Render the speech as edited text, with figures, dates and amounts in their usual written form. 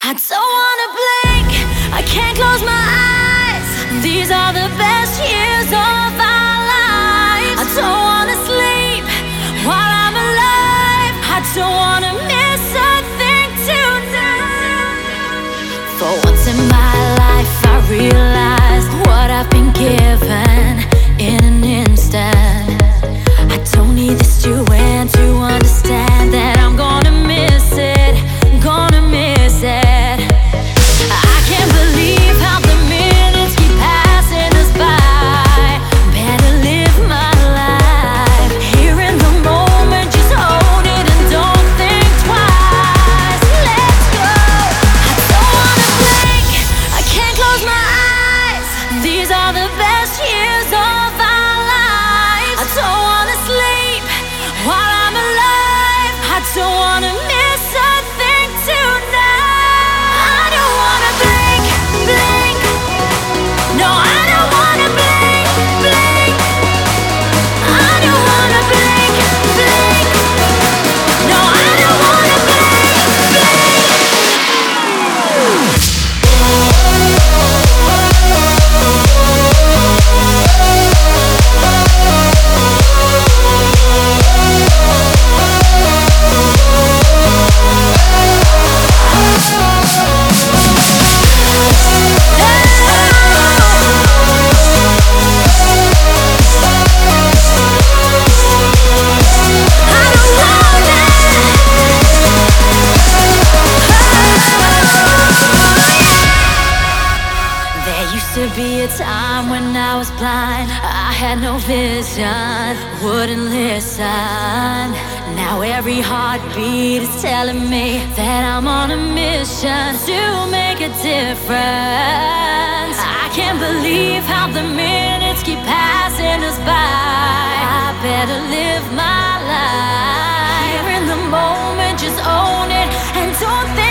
I don't wanna blink, I can't close my eyes. These are the best years of our lives. I don't wanna sleep while I'm alive. I don't wanna miss a thing tonight. For once in my life I realized what I've been given in an instant. I don't need this to end to understand that I'm gonna miss it, gonna miss it. I can't believe how the minutes keep passing us by. Better live my life here in the moment, just hold it and don't think twice. Let's go. I don't wanna blink, I can't close my eyes. These are the best years of our lives. I don't wanna sleep while I'm alive. I don't wanna miss a thing tonight. I don't wanna blink, blink. No, I don't wanna blink, blink. I don't wanna blink, blink. No, I don't wanna blink, blink. There used to be a time when I was blind. I had no vision, wouldn't listen. Now every heartbeat is telling me that I'm on a mission to make a difference. I can't believe how the minutes keep passing us by. I better live my life here in the moment, just own it and don't think